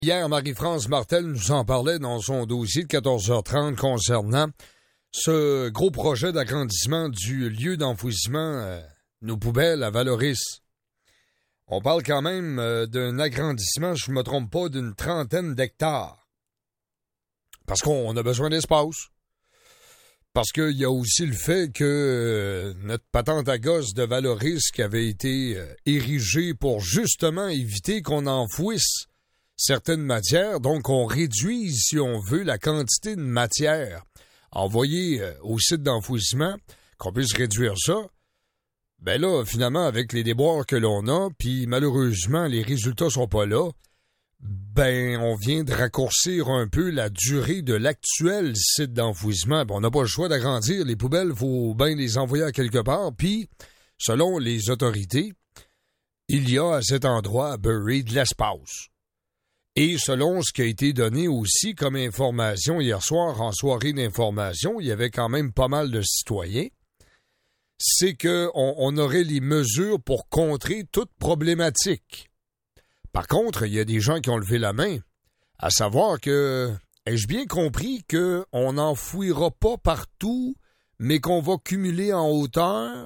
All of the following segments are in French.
Hier, Marie-France Martel nous en parlait dans son dossier de 14h30 concernant ce gros projet d'agrandissement du lieu d'enfouissement nos poubelles à Valoris. On parle quand même d'un agrandissement, si je ne me trompe pas, d'une 30aine d'hectares. Parce qu'on a besoin d'espace. Parce qu'il y a aussi le fait que notre patente à gosse de Valoris qui avait été érigée pour justement éviter qu'on enfouisse certaines matières, donc on réduise, si on veut, la quantité de matière envoyée au site d'enfouissement, qu'on puisse réduire ça. Ben là, finalement, avec les déboires que l'on a, puis malheureusement, les résultats sont pas là, ben on vient de raccourcir un peu la durée de l'actuel site d'enfouissement. Ben, on n'a pas le choix d'agrandir. Les poubelles, il faut bien les envoyer à quelque part, puis, selon les autorités, il y a à cet endroit à Bury de l'espace. Et selon ce qui a été donné aussi comme information hier soir en soirée d'information, il y avait quand même pas mal de citoyens, c'est qu'on aurait les mesures pour contrer toute problématique. Par contre, il y a des gens qui ont levé la main, à savoir que, ai-je bien compris qu'on n'enfouira pas partout, mais qu'on va cumuler en hauteur?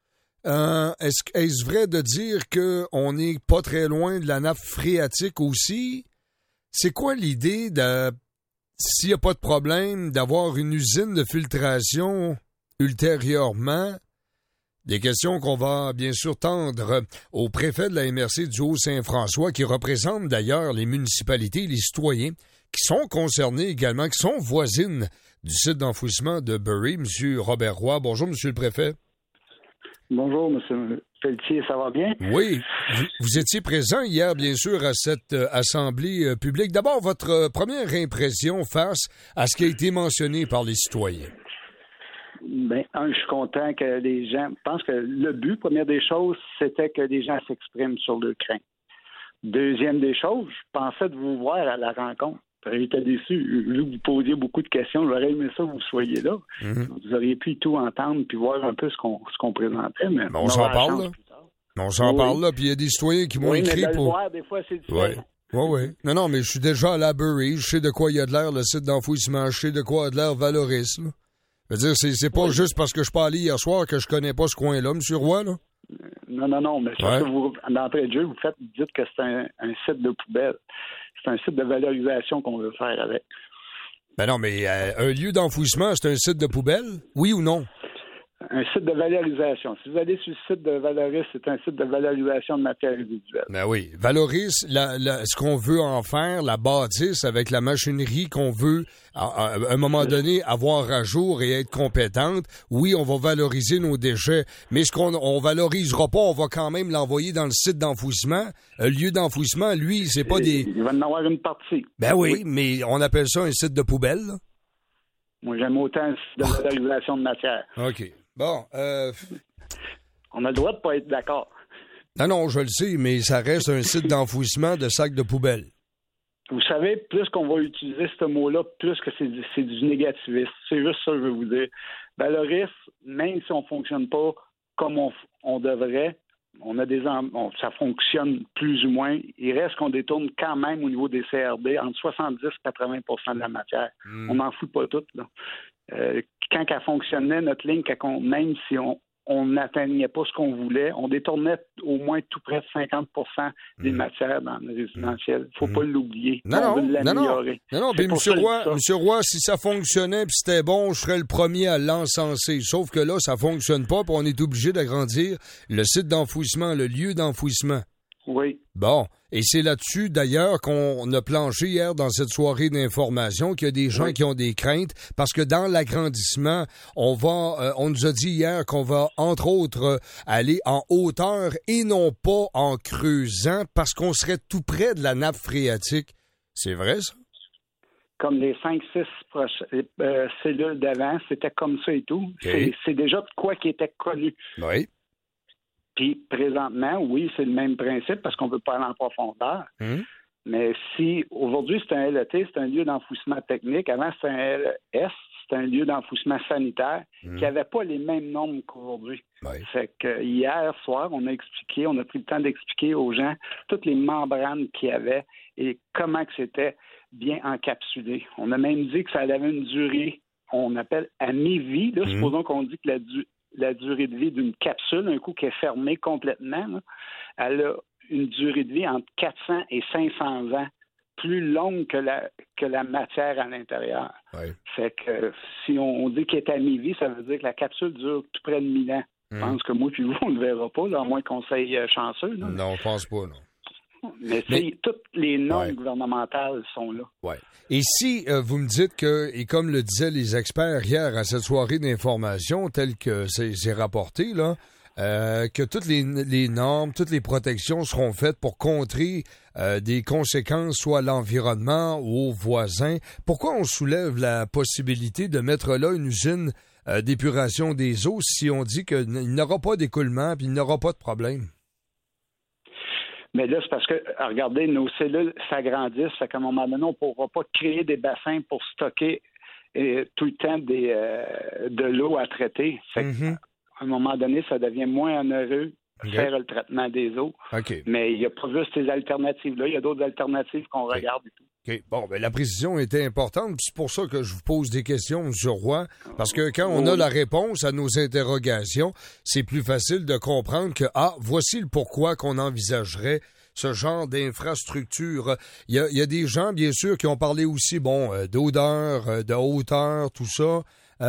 Est-ce vrai de dire qu'on n'est pas très loin de la nappe phréatique aussi? C'est quoi l'idée de, s'il n'y a pas de problème, d'avoir une usine de filtration ultérieurement? Des questions qu'on va bien sûr tendre au préfet de la MRC du Haut-Saint-François, qui représente d'ailleurs les municipalités et les citoyens qui sont concernés également, qui sont voisines du site d'enfouissement de Bury. M. Robert Roy. Bonjour, M. le préfet. Bonjour, M. Pelletier, ça va bien? Oui, vous étiez présent hier, bien sûr, à cette assemblée publique. D'abord, votre première impression face à ce qui a été mentionné par les citoyens. Bien, je suis content que les gens... Je pense que le but, première des choses, c'était que les gens s'expriment sur leur crainte. Deuxième des choses, je pensais de vous voir à la rencontre. J'étais déçu. Vu que vous posiez beaucoup de questions, j'aurais aimé ça que vous soyez là. Vous auriez pu tout entendre puis voir un peu ce qu'on présentait. Mais on s'en parle, là. On s'en parle, là. Puis il y a des citoyens qui m'ont écrit mais pour... voir, des fois, c'est différent. Oui. Non, mais je suis déjà à la Bury. Je sais de quoi il y a de l'air, le site d'enfouissement. Je sais de quoi il y a de l'air Valoris, là. Je veux dire, c'est pas juste parce que je suis pas allé hier soir que je connais pas ce coin-là, M. Roy, là. Non, mais ça, vous, d'entrée de jeu, vous dites que c'est un site de poubelle. C'est un site de valorisation qu'on veut faire avec. Ben non, mais un lieu d'enfouissement, c'est un site de poubelle? Oui ou non? Un site de valorisation. Si vous allez sur le site de Valoris, c'est un site de valorisation de matières résiduelles. Ben oui. Valoris, ce qu'on veut en faire, la bâtisse avec la machinerie qu'on veut, à un moment donné, avoir à jour et être compétente. Oui, on va valoriser nos déchets, mais ce qu'on valorisera pas, on va quand même l'envoyer dans le site d'enfouissement. Un lieu d'enfouissement, lui, c'est pas des... Il va en avoir une partie. Ben oui, mais on appelle ça un site de poubelle, là. Moi, j'aime autant un site de valorisation de matière. OK. Bon, on a le droit de pas être d'accord. Non, je le sais, mais ça reste un site d'enfouissement de sacs de poubelle. Vous savez, plus qu'on va utiliser ce mot-là, plus que c'est du négativisme. C'est juste ça que je veux vous dire. Valoris, même si on ne fonctionne pas comme on devrait, ça fonctionne plus ou moins. Il reste qu'on détourne quand même au niveau des CRD entre 70 et 80 % de la matière. On n'en fout pas tout, là. Quand elle fonctionnait, notre ligne, même si on n'atteignait pas ce qu'on voulait, on détournait au moins tout près de 50 % des matières dans le résidentiel. Il ne faut pas l'oublier. On veut l'améliorer. Non, mais M. Roy, si ça fonctionnait et c'était bon, je serais le premier à l'encenser. Sauf que là, ça ne fonctionne pas et on est obligé d'agrandir le site d'enfouissement, le lieu d'enfouissement. Oui. Bon, et c'est là-dessus, d'ailleurs, qu'on a planché hier dans cette soirée d'information qu'il y a des gens qui ont des craintes, parce que dans l'agrandissement, on nous a dit hier qu'on va, entre autres, aller en hauteur et non pas en creusant, parce qu'on serait tout près de la nappe phréatique. C'est vrai, ça? Comme les 5-6 cellules d'avant, c'était comme ça et tout. Okay. C'est déjà de quoi qui était connu. Oui. Puis présentement, oui, c'est le même principe parce qu'on ne veut pas aller en profondeur. Mais si aujourd'hui, c'est un LET, c'est un lieu d'enfouissement technique. Avant, c'était un LES, c'est un lieu d'enfouissement sanitaire qui n'avait pas les mêmes normes qu'aujourd'hui. Oui. Fait que hier soir, on a pris le temps d'expliquer aux gens toutes les membranes qu'il y avait et comment que c'était bien encapsulé. On a même dit que ça avait une durée, on appelle à mi-vie. Là, supposons qu'on dit que la durée de vie d'une capsule, un coup qui est fermée complètement, là, elle a une durée de vie entre 400 et 500 ans, plus longue que la matière à l'intérieur. Oui. Fait que si on dit qu'elle est à mi-vie, ça veut dire que la capsule dure tout près de 1000 ans. Je pense que moi puis vous, on ne le verra pas, là, à moins qu'on soit chanceux. Là. Non, je pense pas, non. Mais toutes les normes gouvernementales sont là. Oui. Et si vous me dites que, et comme le disaient les experts hier à cette soirée d'information, telle que c'est rapporté, là, que toutes les normes, toutes les protections seront faites pour contrer des conséquences soit à l'environnement ou aux voisins, pourquoi on soulève la possibilité de mettre là une usine d'épuration des eaux si on dit qu'il n'y aura pas d'écoulement et il n'y aura pas de problème? Mais là, c'est parce que, regardez, nos cellules s'agrandissent, fait qu'à un moment donné, on ne pourra pas créer des bassins pour stocker tout le temps de l'eau à traiter. Fait qu'à un moment donné, ça devient moins onéreux de faire le traitement des eaux. Okay. Mais il n'y a pas juste ces alternatives-là, il y a d'autres alternatives qu'on regarde et tout. OK. Bon, ben la précision était importante, puis c'est pour ça que je vous pose des questions, M. Roy, parce que quand on a la réponse à nos interrogations, c'est plus facile de comprendre que, voici le pourquoi qu'on envisagerait ce genre d'infrastructure. Il y a des gens, bien sûr, qui ont parlé aussi, d'odeur, de hauteur, tout ça.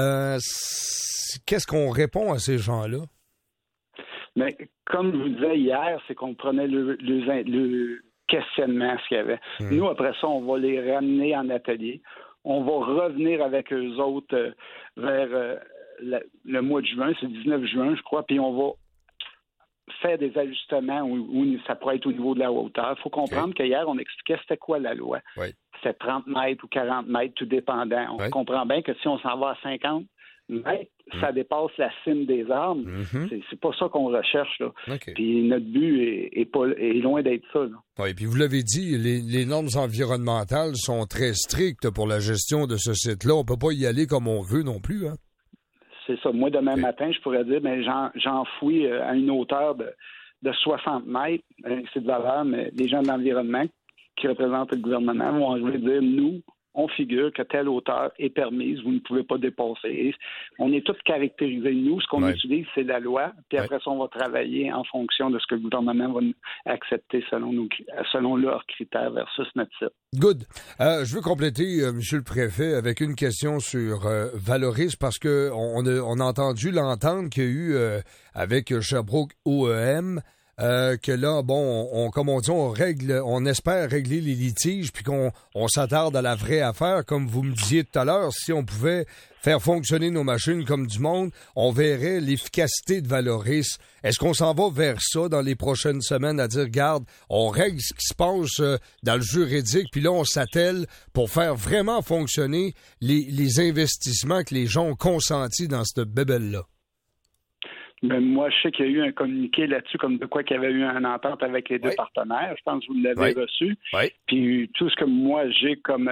Qu'est-ce qu'on répond à ces gens-là? Mais comme je vous disais hier, c'est qu'on prenait le questionnement ce qu'il y avait. Nous, après ça, on va les ramener en atelier. On va revenir avec eux autres vers le mois de juin, c'est le 19 juin, je crois, puis on va faire des ajustements où ça pourrait être au niveau de la hauteur. Il faut comprendre qu'hier, on expliquait c'était quoi la loi. Oui. C'était 30 mètres ou 40 mètres, tout dépendant. On comprend bien que si on s'en va à 50 mètres, ça dépasse la cime des arbres. C'est pas ça qu'on recherche, là. Okay. Puis notre but est loin d'être ça, là. Oui, puis vous l'avez dit, les normes environnementales sont très strictes pour la gestion de ce site-là. On peut pas y aller comme on veut non plus, hein? C'est ça. Moi, demain matin, je pourrais dire, j'enfouis à une hauteur de 60 mètres. C'est de valeur, mais les gens de l'environnement qui représentent le gouvernement vont dire, nous, on figure que telle hauteur est permise, vous ne pouvez pas dépasser. Et on est tous caractérisés. Nous, ce qu'on utilise, c'est la loi, puis après ça, on va travailler en fonction de ce que le gouvernement va accepter selon leurs critères versus notre site. Good. Je veux compléter, Monsieur le Préfet, avec une question sur Valoris, parce que on a entendu l'entente qu'il y a eu avec Sherbrooke OEM, que là, comme on dit, on espère régler les litiges puis qu'on s'attarde à la vraie affaire. Comme vous me disiez tout à l'heure, si on pouvait faire fonctionner nos machines comme du monde, on verrait l'efficacité de Valoris. Est-ce qu'on s'en va vers ça dans les prochaines semaines, à dire, regarde, on règle ce qui se passe dans le juridique, puis là, on s'attelle pour faire vraiment fonctionner les investissements que les gens ont consentis dans cette bébelle-là? Ben, moi, je sais qu'il y a eu un communiqué là-dessus, comme de quoi qu'il y avait eu une entente avec les deux partenaires. Je pense que vous l'avez reçu. Oui. Puis tout ce que moi, j'ai comme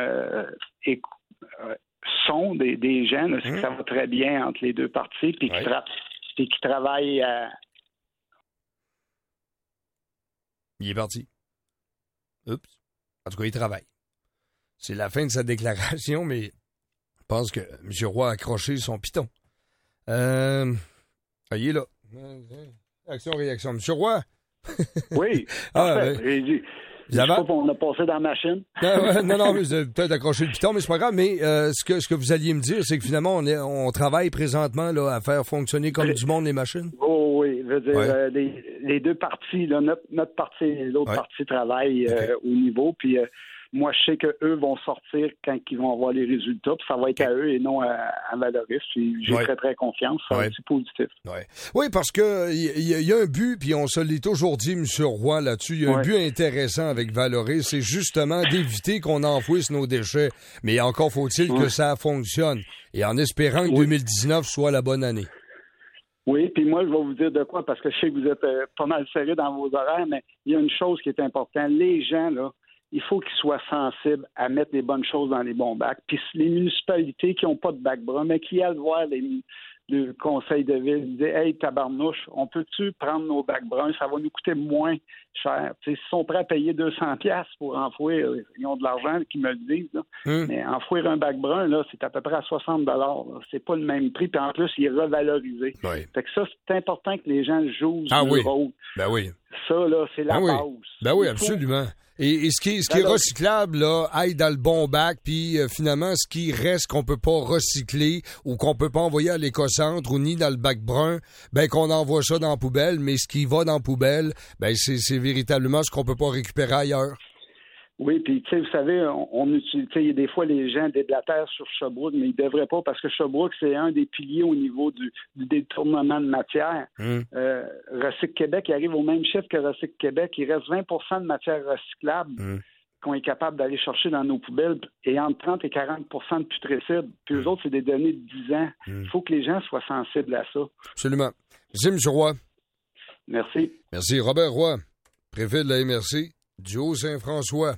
son des gens, c'est que ça va très bien entre les deux parties, puis qui travaillent à... Il est parti. Oups. En tout cas, il travaille. C'est la fin de sa déclaration, mais je pense que M. Roy a accroché son piton. Il est là. Action-réaction. Monsieur Roy? Oui. Je sais pas qu'on a passé dans la machine. Non, mais vous avez peut-être accroché le piton, mais c'est pas grave. Mais ce que vous alliez me dire, c'est que finalement, on travaille présentement là, à faire fonctionner comme du monde les machines? Oh, oui. Je veux dire, les deux parties, là, notre partie et l'autre partie travaillent au niveau. Puis moi, je sais qu'eux vont sortir quand ils vont avoir les résultats. Puis ça va être à eux et non à Valoris. J'ai très, très confiance. C'est positif. Oui, parce que il y a un but, puis on se l'est toujours dit, M. Roy, là-dessus. Il y a un but intéressant avec Valoris. C'est justement d'éviter qu'on enfouisse nos déchets. Mais encore faut-il que ça fonctionne. Et en espérant que 2019 soit la bonne année. Oui, puis moi, je vais vous dire de quoi, parce que je sais que vous êtes pas mal serré dans vos horaires, mais il y a une chose qui est importante. Les gens, là, il faut qu'ils soient sensibles à mettre les bonnes choses dans les bons bacs. Puis les municipalités qui n'ont pas de bac brun, mais qui aillent voir le conseil de ville, il dit « Hey, tabarnouche, on peut-tu prendre nos bacs bruns? Ça va nous coûter moins cher. » S'ils sont prêts à payer 200$ pour enfouir, ils ont de l'argent qui me le disent, là. Mais enfouir un bac brun, là, c'est à peu près à 60$. Là. C'est pas le même prix, puis en plus, il est revalorisé. Oui. Fait que ça, c'est important que les gens jouent oui. rôle. Ben oui. Ça, là, c'est la base. Ben oui, absolument. Et ce qui est recyclable, là, aille dans le bon bac, puis finalement, ce qui reste qu'on peut pas recycler ou qu'on peut pas envoyer à l'éco-centre ou ni dans le bac brun, ben qu'on envoie ça dans la poubelle, mais ce qui va dans la poubelle, ben c'est véritablement ce qu'on peut pas récupérer ailleurs. Oui, puis tu sais, vous savez, on utilise, tu sais, des fois les gens déblatèrent sur Sherbrooke, mais ils devraient pas parce que Sherbrooke, c'est un des piliers au niveau du détournement de matière. Recycle Québec, il arrive au même chiffre que Recycle Québec. Il reste 20% de matière recyclable qu'on est capable d'aller chercher dans nos poubelles et entre 30 et 40% de putrécides. Puis eux autres, c'est des données de 10 ans. Il faut que les gens soient sensibles à ça. Absolument. Merci, M. Roy. Merci. Merci. Robert Roy, préfet de la MRC du Haut-Saint-François.